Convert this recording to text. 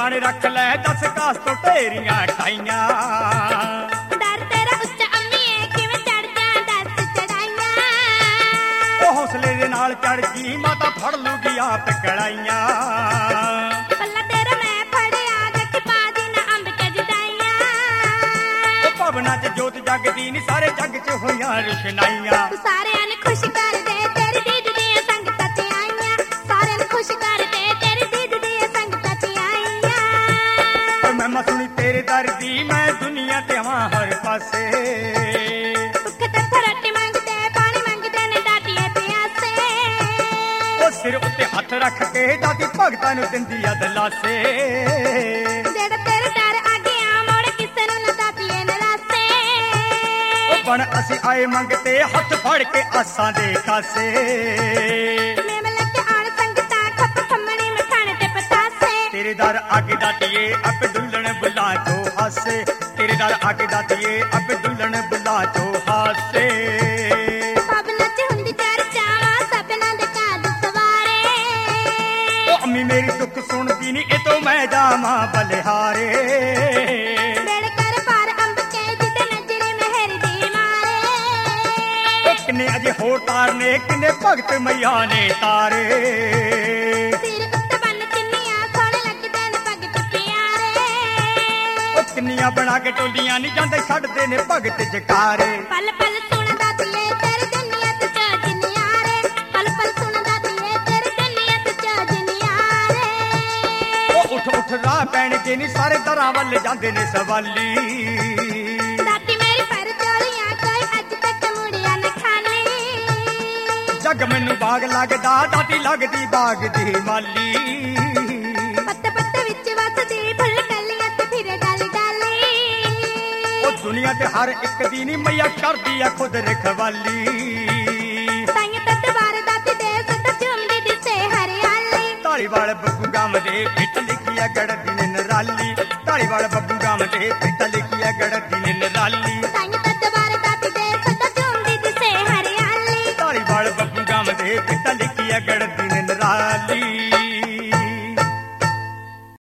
ध्यान रख लै दस कास तो ढेरियां खाइयां डर तेरा उच्चा अम्मीए किवें चढ़ जा दस चढ़ाइयां ओ हौसले दे नाल चढ़ जी माता फड़ लूगी आप कड़ाइयां पल्ला तेरा मैं फड़िया जख पादी ना अंब के जुदाइयां ओ भवनां च जोत जगदी नी सारे जग च होइयां रुशनाइयां सारियां ने खुश कर दे तेरी दीद दियां संगतां ते आईयां सारियां ने खुश कर दे तेरी दीद दियां संगतां ते आईयां ओ मैं सुनी तेरे दर दी मैं दुनिया ते आवां हर पासे भुख ते रोटी मंगदे पानी मंगदे ने दातिए प्यासे ओ सिर उत्ते हथ रख के दादी भगतां नूं दिंदी आ दलासे जेड़ा तेरे डर आ गया मोड़ किसे नूं ना दातिए नरासे ओ बण असीं आए मंगते हथ फड़ के आसां दे कासे मेम लगे आण संगतां खप खमणी मखाने ते पतासे तेरे दर आगे दातिए अब दुल्हन बुला चो हासे तेरे दर आगे दातिए अब दुल्हन बुला चो हासे पबना च हुंदी चर्चावां सपना दे काद सवारे ओ अम्मी मेरी दुख सुनदी नी ए तो मैं जावां बलिहारे बेड़ कर पार अंब के जिते नजरे मेहर दी मारे ओ किन्ने अजे होर तारने किन्ने भगत मैया ने तारे सिर उत्ते बन चिन्नियां सोहणे लगदे ने भगत प्यारे ओ किन्नियां बना के टोलियां नी जांदे छड्डदे ने भगत जकारे पल पल सुणदा दिए तेरी जन्नत च जिनियारे पल पल सुणदा दिए तेरी जन्नत च जिनियारे ओ उठ उठ राह पैणगे नी सारे दरां वल जांदे ने सवाली दाती मेरी पर चोलियां कोई अज तक मुड़िया न खाली जग मैनू बाग लगदा दादी लगदी बाग दी माली पत्ते पत्ते विच वसदी फुल कलियां ते फिरे डाली डाली ओ दुनिया ते हर एक दी नी मैया करदी आ खुद रखवाली ताईं तत बार दाती दे सत झुमदी दिसे हरियाली धारीवाल बग्गू गम दे फिट लिखी आ गड़